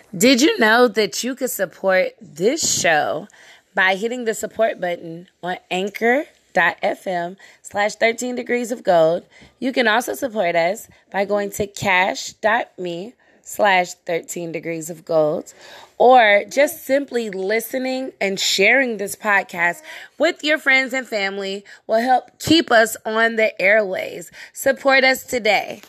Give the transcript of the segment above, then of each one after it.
Did you know that you could support this show by hitting the support button on anchor.fm/13 degrees of gold? You can also support us by going to cash.me/13 degrees of gold, or just simply listening and sharing this podcast with your friends and family will help keep us on the airways. Support us today.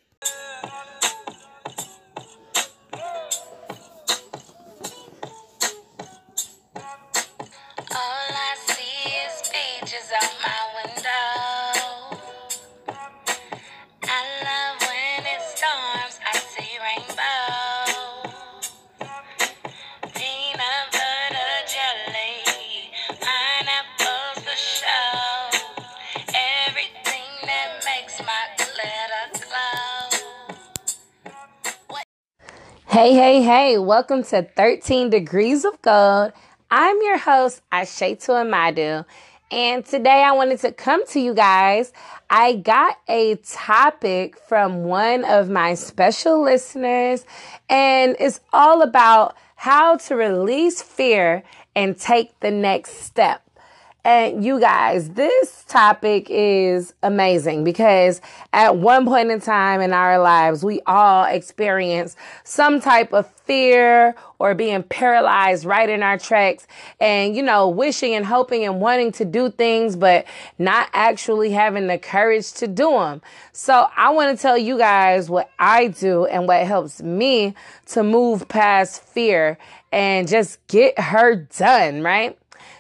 Hey, welcome to 13 Degrees of Gold. I'm your host, Ashatu Amadu, and today I wanted to come to you guys. I got a topic from one of my special listeners, and it's all about how to release fear and take the next step. And you guys, this topic is amazing because at one point in time in our lives, we all experience some type of fear or being paralyzed right in our tracks and, wishing and hoping and wanting to do things, but not actually having the courage to do them. So I want to tell you guys what I do and what helps me to move past fear and just get her done, right?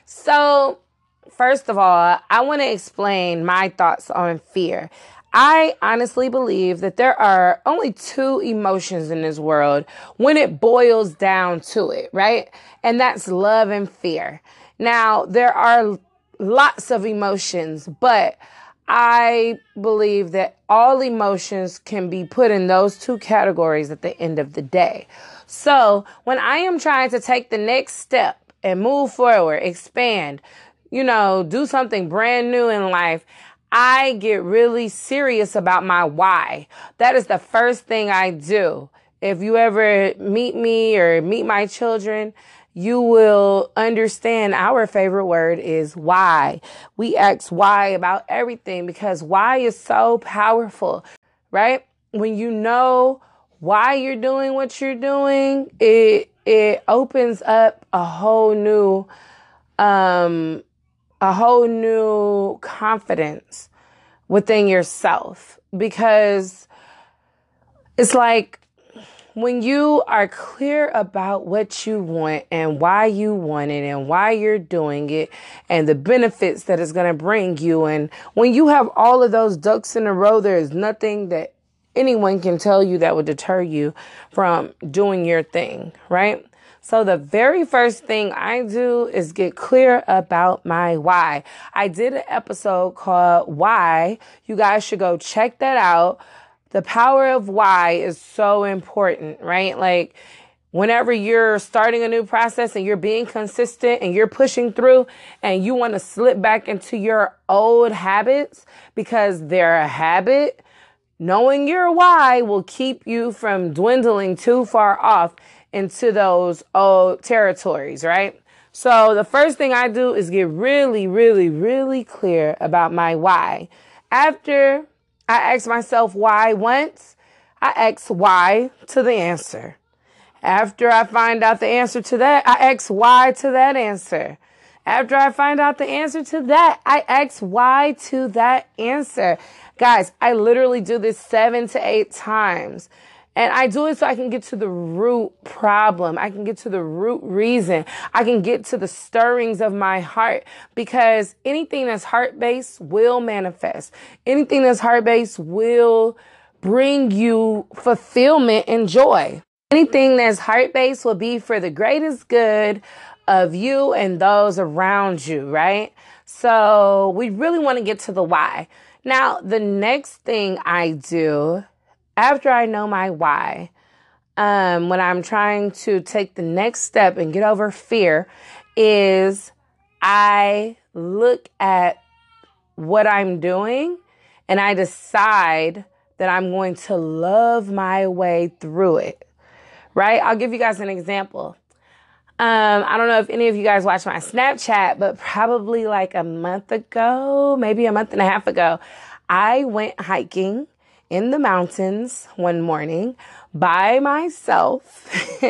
So first of all, I want to explain my thoughts on fear. I honestly believe that there are only two emotions in this world when it boils down to it, right? And that's love and fear. Now, there are lots of emotions, but I believe that all emotions can be put in those two categories at the end of the day. So when I am trying to take the next step and move forward, expand, do something brand new in life, I get really serious about my why. That is the first thing I do. If you ever meet me or meet my children, you will understand our favorite word is why. We ask why about everything because why is so powerful, right? When you know why you're doing what you're doing, it opens up a whole new confidence within yourself, because it's like when you are clear about what you want and why you want it and why you're doing it and the benefits that it's going to bring you. And when you have all of those ducks in a row, there is nothing that anyone can tell you that would deter you from doing your thing, right? So the very first thing I do is get clear about my why. I did an episode called Why. You guys should go check that out. The power of why is so important, right? Like whenever you're starting a new process and you're being consistent and you're pushing through and you want to slip back into your old habits because they're a habit, knowing your why will keep you from dwindling too far off into those old territories, right? So the first thing I do is get really, really, really clear about my why. After I ask myself why once, I ask why to the answer. After I find out the answer to that, I ask why to that answer. After I find out the answer to that, I ask why to that answer. Guys, I literally do this 7 to 8 times. And I do it so I can get to the root problem. I can get to the root reason. I can get to the stirrings of my heart, because anything that's heart-based will manifest. Anything that's heart-based will bring you fulfillment and joy. Anything that's heart-based will be for the greatest good of you and those around you, right? So we really want to get to the why. Now, the next thing I do after I know my why, when I'm trying to take the next step and get over fear, is I look at what I'm doing and I decide that I'm going to love my way through it, right? I'll give you guys an example. I don't know if any of you guys watched my Snapchat, but probably like a month ago, maybe a month and a half ago, I went hiking in the mountains one morning by myself.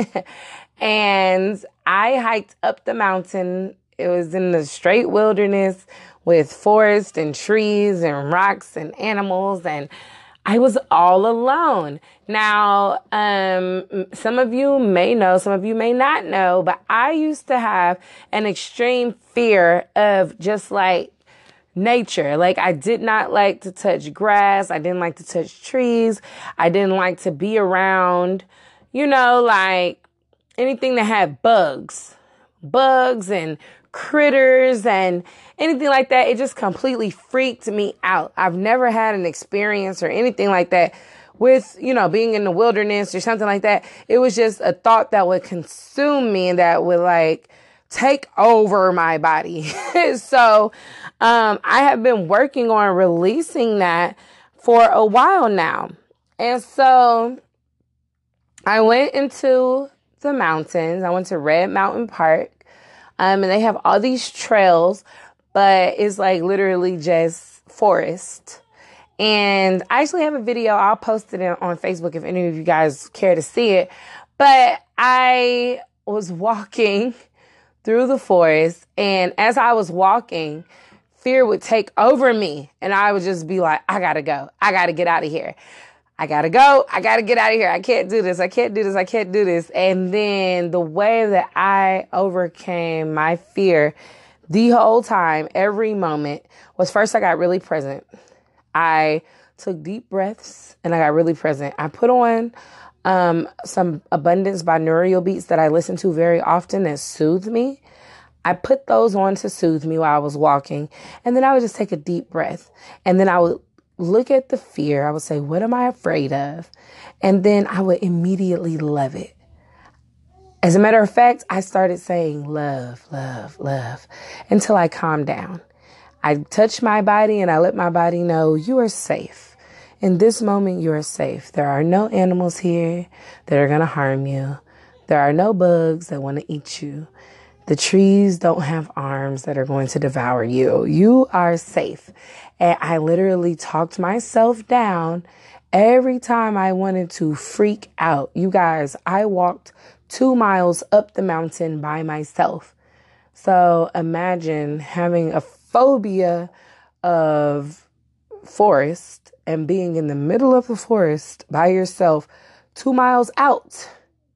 And I hiked up the mountain. It was in the straight wilderness with forest and trees and rocks and animals, and I was all alone. Now, some of you may know, some of you may not know, but I used to have an extreme fear of just like nature. Like, I did not like to touch grass. I didn't like to touch trees. I didn't like to be around, like anything that had bugs and critters and anything like that. It just completely freaked me out. I've never had an experience or anything like that with, being in the wilderness or something like that. It was just a thought that would consume me and that would like take over my body. So, I have been working on releasing that for a while now. And so I went into the mountains. I went to Red Mountain Park. And they have all these trails, but it's like literally just forest. And I actually have a video. I'll post it on Facebook if any of you guys care to see it. But I was walking through the forest, and as I was walking, fear would take over me, and I would just be like, I gotta go. I gotta get out of here. I gotta go. I gotta get out of here. I can't do this. I can't do this. I can't do this. And then the way that I overcame my fear the whole time, every moment, was first I got really present. I took deep breaths and I got really present. I put on some Abundance binaural beats that I listen to very often that soothe me. I put those on to soothe me while I was walking. And then I would just take a deep breath. And then I would look at the fear. I would say, what am I afraid of? And then I would immediately love it. As a matter of fact, I started saying love, love, love until I calmed down. I touched my body and I let my body know you are safe. In this moment, you are safe. There are no animals here that are going to harm you. There are no bugs that want to eat you. The trees don't have arms that are going to devour you. You are safe. And I literally talked myself down every time I wanted to freak out. You guys, I walked 2 miles up the mountain by myself. So imagine having a phobia of forest and being in the middle of the forest by yourself 2 miles out.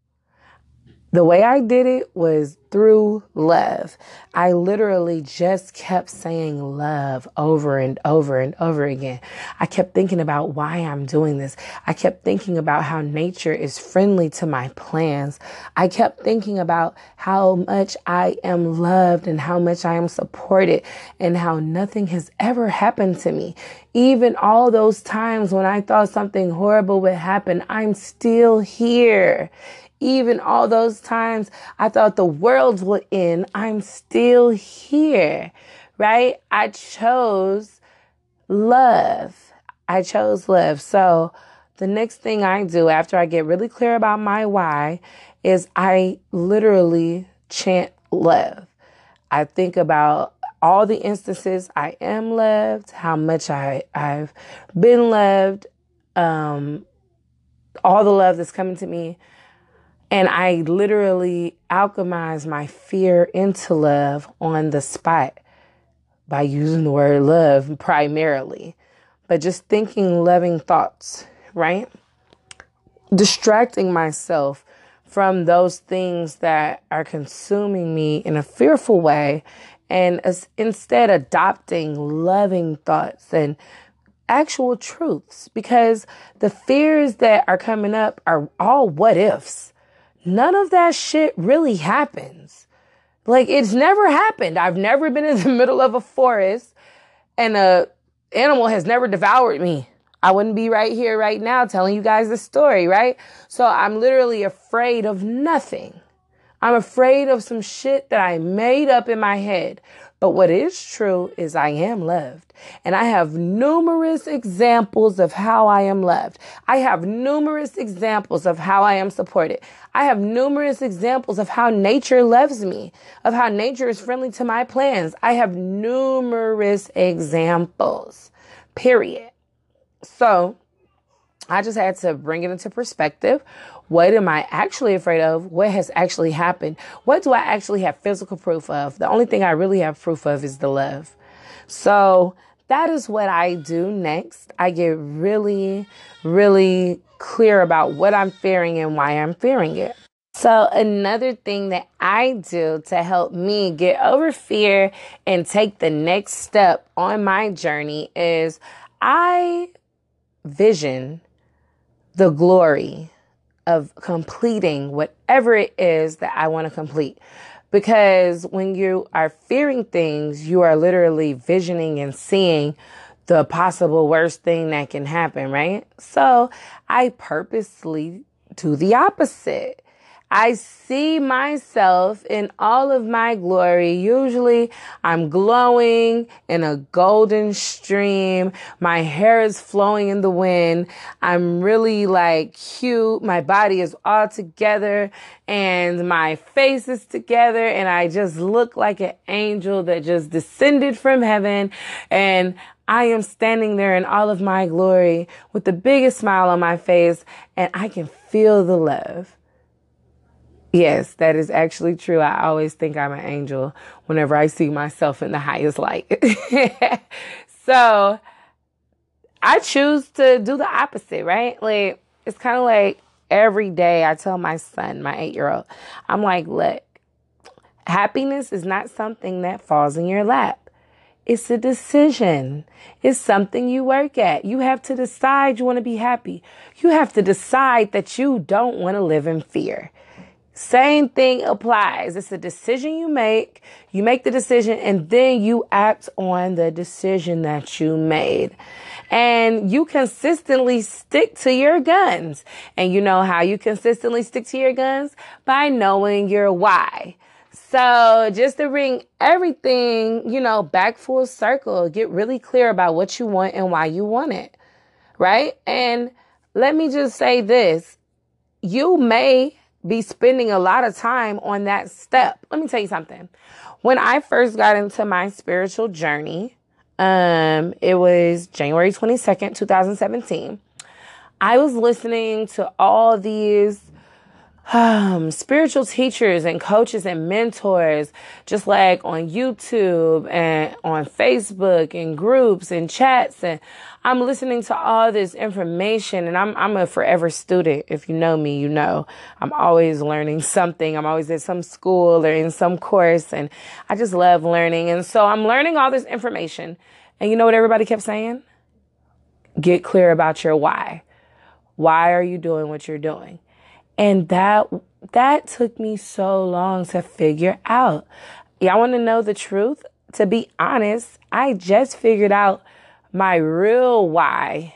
The way I did it was through love. I literally just kept saying love over and over and over again. I kept thinking about why I'm doing this. I kept thinking about how nature is friendly to my plans. I kept thinking about how much I am loved and how much I am supported and how nothing has ever happened to me. Even all those times when I thought something horrible would happen, I'm still here. Even all those times I thought the world would end, I'm still here, right? I chose love. I chose love. So the next thing I do after I get really clear about my why is I literally chant love. I think about all the instances I am loved, how much I've been loved, all the love that's coming to me. And I literally alchemize my fear into love on the spot by using the word love primarily, but just thinking loving thoughts, right? Distracting myself from those things that are consuming me in a fearful way and instead adopting loving thoughts and actual truths, because the fears that are coming up are all what ifs. None of that shit really happens. Like, it's never happened. I've never been in the middle of a forest and a animal has never devoured me. I wouldn't be right here right now telling you guys this story, right? So I'm literally afraid of nothing. I'm afraid of some shit that I made up in my head. But what is true is I am loved. And I have numerous examples of how I am loved. I have numerous examples of how I am supported. I have numerous examples of how nature loves me, of how nature is friendly to my plans. I have numerous examples, period. So I just had to bring it into perspective. What am I actually afraid of? What has actually happened? What do I actually have physical proof of? The only thing I really have proof of is the love. So that is what I do next. I get really, really clear about what I'm fearing and why I'm fearing it. So another thing that I do to help me get over fear and take the next step on my journey is I vision the glory of completing whatever it is that I want to complete. Because when you are fearing things, you are literally visioning and seeing the possible worst thing that can happen, right? So I purposely do the opposite. I see myself in all of my glory. Usually I'm glowing in a golden stream. My hair is flowing in the wind. I'm really like cute. My body is all together and my face is together. And I just look like an angel that just descended from heaven. And I am standing there in all of my glory with the biggest smile on my face. And I can feel the love. Yes, that is actually true. I always think I'm an angel whenever I see myself in the highest light. So I choose to do the opposite, right? Like, it's kind of like every day I tell my son, my 8-year-old, I'm like, look, happiness is not something that falls in your lap. It's a decision. It's something you work at. You have to decide you want to be happy. You have to decide that you don't want to live in fear. Same thing applies. It's a decision you make. You make the decision and then you act on the decision that you made. And you consistently stick to your guns. And you know how you consistently stick to your guns? By knowing your why. So just to bring everything, back full circle, get really clear about what you want and why you want it. Right? And let me just say this. You may be spending a lot of time on that step. Let me tell you something. When I first got into my spiritual journey, it was January 22nd, 2017. I was listening to all these spiritual teachers and coaches and mentors, just like on YouTube and on Facebook and groups and chats. And I'm listening to all this information and I'm a forever student. If you know me, you know, I'm always learning something. I'm always at some school or in some course and I just love learning. And so I'm learning all this information. And you know what everybody kept saying? Get clear about your why. Why are you doing what you're doing? And that took me so long to figure out. Y'all want to know the truth? To be honest, I just figured out my real why,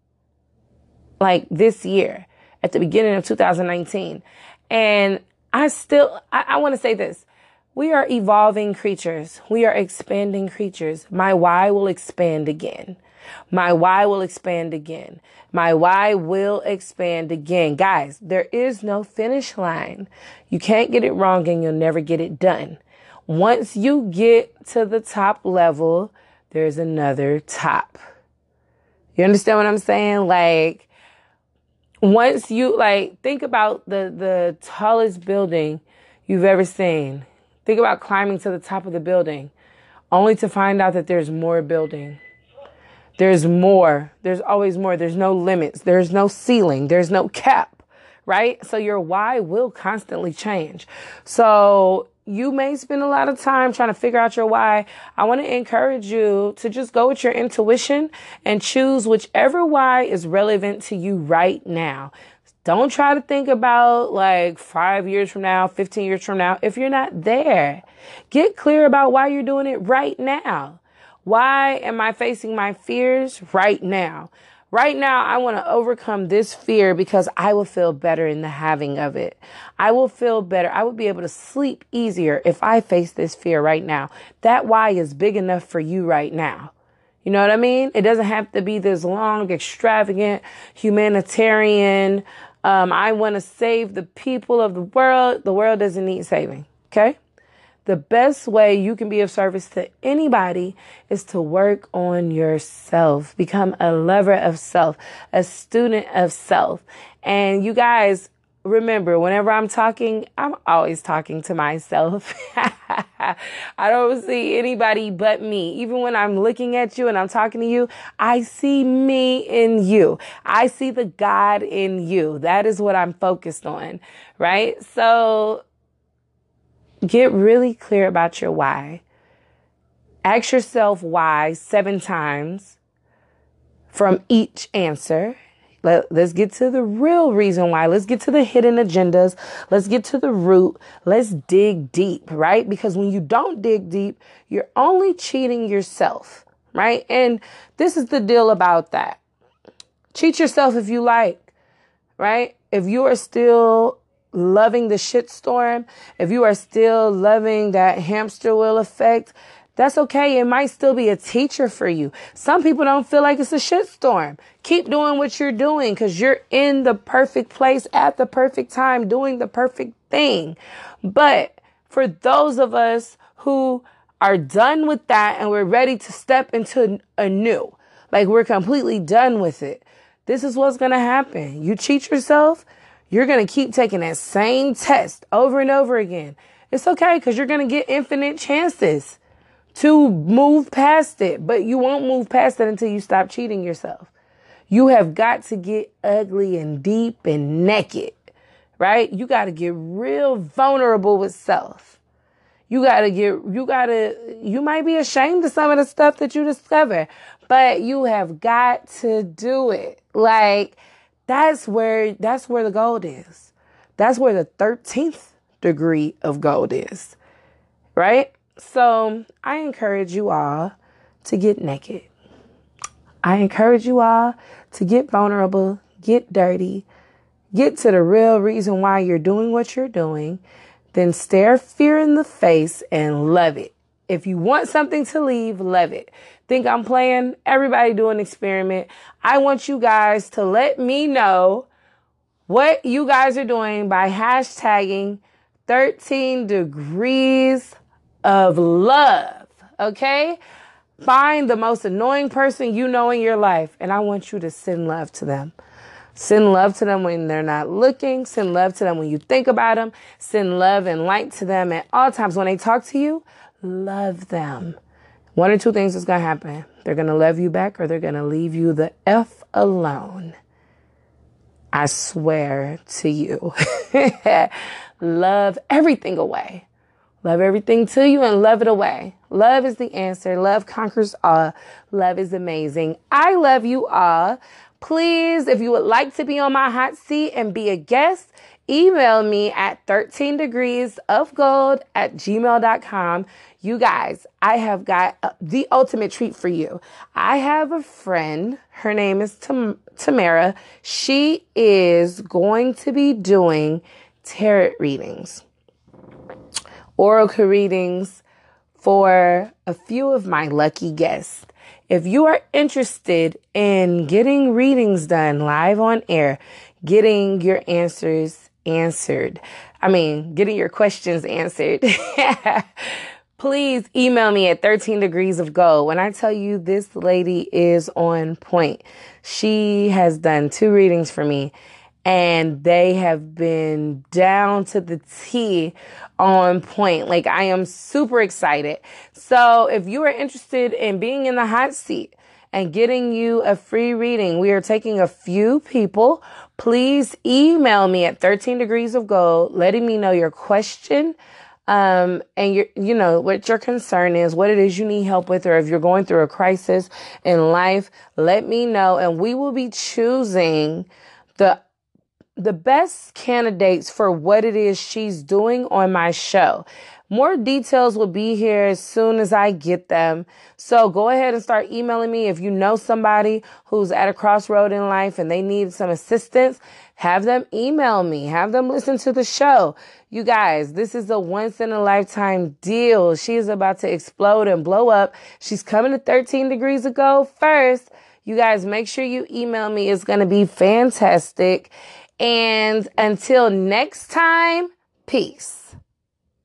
like this year, at the beginning of 2019. And I want to say this. We are evolving creatures. We are expanding creatures. My why will expand again. My why will expand again. My why will expand again. Guys, there is no finish line. You can't get it wrong and you'll never get it done. Once you get to the top level, there's another top. You understand what I'm saying? Like, once you, think about the tallest building you've ever seen. Think about climbing to the top of the building, only to find out that there's more building. There's more. There's always more. There's no limits. There's no ceiling. There's no cap, right? So your why will constantly change. So you may spend a lot of time trying to figure out your why. I want to encourage you to just go with your intuition and choose whichever why is relevant to you right now. Don't try to think about 5 years from now, 15 years from now, if you're not there. Get clear about why you're doing it right now. Why am I facing my fears right now? Right now, I want to overcome this fear because I will feel better in the having of it. I will feel better. I will be able to sleep easier if I face this fear right now. That why is big enough for you right now. You know what I mean? It doesn't have to be this long, extravagant, humanitarian. I want to save the people of the world. The world doesn't need saving. Okay? The best way you can be of service to anybody is to work on yourself, become a lover of self, a student of self. And you guys, remember, whenever I'm talking, I'm always talking to myself. I don't see anybody but me. Even when I'm looking at you and I'm talking to you, I see me in you. I see the God in you. That is what I'm focused on, right? So get really clear about your why. Ask yourself why 7 times from each answer. Let's get to the real reason why. Let's get to the hidden agendas. Let's get to the root. Let's dig deep, right? Because when you don't dig deep, you're only cheating yourself, right? And this is the deal about that. Cheat yourself if you like, right? If you are still loving the shitstorm, if you are still loving that hamster wheel effect, that's okay. It might still be a teacher for you. Some people don't feel like it's a shitstorm. Keep doing what you're doing because you're in the perfect place at the perfect time, doing the perfect thing. But for those of us who are done with that and we're ready to step into a new, like we're completely done with it, this is what's going to happen. You cheat yourself. You're going to keep taking that same test over and over again. It's okay because you're going to get infinite chances to move past it, but you won't move past it until you stop cheating yourself. You have got to get ugly and deep and naked, right? You got to get real vulnerable with self. You might be ashamed of some of the stuff that you discover, but you have got to do it. Like, that's where the gold is. That's where the 13th degree of gold is, right? So I encourage you all to get naked. I encourage you all to get vulnerable, get dirty, get to the real reason why you're doing what you're doing, then stare fear in the face and love it. If you want something to leave, love it. Think I'm playing? Everybody do an experiment. I want you guys to let me know what you guys are doing by hashtagging 13 degrees of love. Okay? Find the most annoying person you know in your life, and I want you to send love to them. Send love to them when they're not looking. Send love to them when you think about them. Send love and light to them at all times. When they talk to you, love them. One or two things is going to happen. They're going to love you back or they're going to leave you the F alone. I swear to you. Love everything away. Love everything to you and love it away. Love is the answer. Love conquers all. Love is amazing. I love you all. Please, if you would like to be on my hot seat and be a guest, email me at 13degreesofgold@gmail.com. You guys, I have got the ultimate treat for you. I have a friend. Her name is Tamara. She is going to be doing tarot readings, oracle readings for a few of my lucky guests. If you are interested in getting readings done live on air, getting your answers answered, getting your questions answered, please email me at 13 degrees of gold. When I tell you this lady is on point, she has done 2 readings for me and they have been down to the T on point. Like, I am super excited. So if you are interested in being in the hot seat and getting you a free reading, we are taking a few people. Please email me at 13 degrees of gold, letting me know your question, and what your concern is, what it is you need help with, or if you're going through a crisis in life, let me know. And we will be choosing the the best candidates for what it is she's doing on my show. More details will be here as soon as I get them. So go ahead and start emailing me. If you know somebody who's at a crossroad in life and they need some assistance, have them email me. Have them listen to the show. You guys, this is a once in a lifetime deal. She is about to explode and blow up. She's coming to 13 Degrees of Gold first. You guys, make sure you email me. It's going to be fantastic. And until next time, peace.